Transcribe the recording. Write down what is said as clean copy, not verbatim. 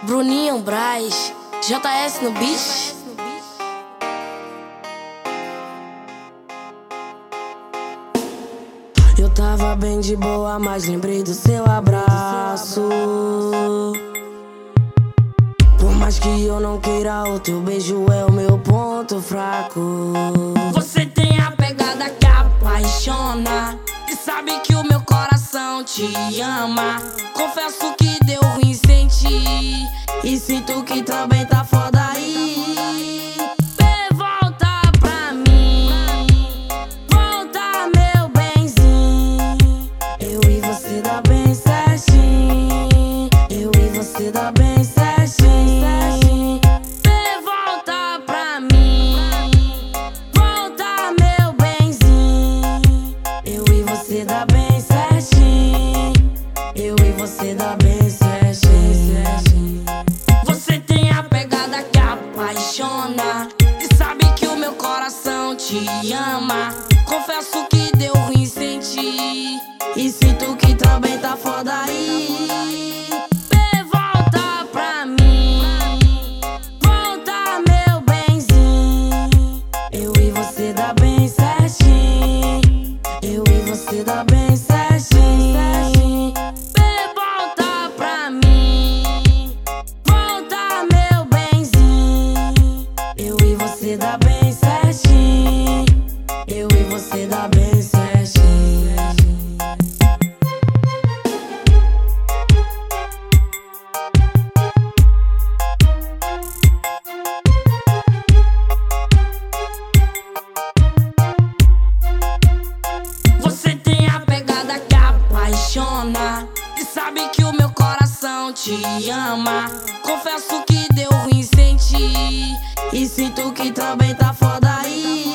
Bruninho Braz, JS no beat. Eu tava bem de boa, mas lembrei do seu abraço. Por mais que eu não queira, o teu beijo é o meu ponto fraco. Você tem a pegada que apaixona e sabe que o meu coração te ama. Confesso que deu ruim sentir e sinto que também tá foda aí. Vê, volta pra mim, volta meu benzinho. Eu e você dá bem certinho, eu e você dá bem certinho. Vê, volta pra mim, volta meu benzinho. Eu e você dá bem certinho, eu e você dá bem certinho. Você tem a pegada que apaixona e sabe que o meu coração te ama. Confesso que deu ruim sentir e sinto que também tá foda aí. Vê, volta pra mim, volta meu benzinho. Eu e você dá bem certinho, eu e você dá bem certinho. Vê, volta pra mim, volta meu benzinho. Eu e você dá bem certinho, eu e você dá bem certinho. Você tem a pegada que apaixona e sabe que o meu coração te ama. Confesso que deu ruim sentir e sinto que também tá foda aí.